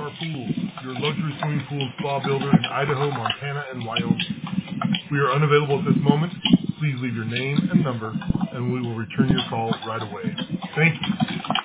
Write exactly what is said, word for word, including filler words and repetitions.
Star Pools, your luxury swimming pool and spa builder in Idaho, Montana, and Wyoming. We are unavailable at this moment. Please leave your name and number, and we will return your call right away. Thank you.